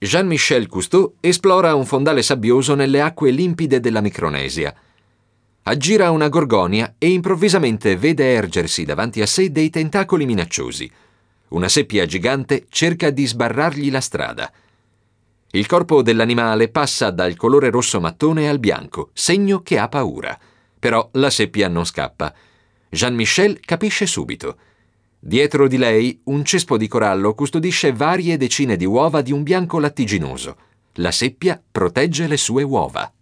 Jean-Michel Cousteau esplora un fondale sabbioso nelle acque limpide della Micronesia. Aggira una gorgonia e improvvisamente vede ergersi davanti a sé dei tentacoli minacciosi. Una seppia gigante cerca di sbarrargli la strada. Il corpo dell'animale passa dal colore rosso mattone al bianco, segno che ha paura. Però la seppia non scappa. Jean-Michel capisce subito. Dietro di lei un cespo di corallo custodisce varie decine di uova di un bianco lattiginoso. La seppia protegge le sue uova.